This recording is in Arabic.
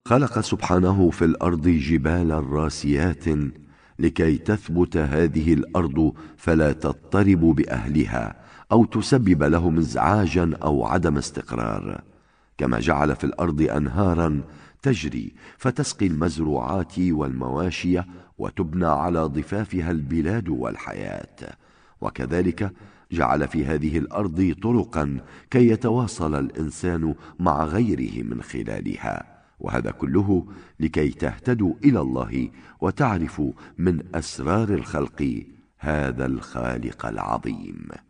خلق سبحانه في الأرض جبالا راسيات لكي تثبت هذه الأرض فلا تضطرب بأهلها أو تسبب لهم ازعاجا أو عدم استقرار، كما جعل في الأرض أنهارا تجري فتسقي المزروعات والمواشي وتبنى على ضفافها البلاد والحياة، وكذلك جعل في هذه الأرض طرقا كي يتواصل الإنسان مع غيره من خلالها، وهذا كله لكي تهتدوا إلى الله وتعرفوا من أسرار الخلق هذا الخالق العظيم.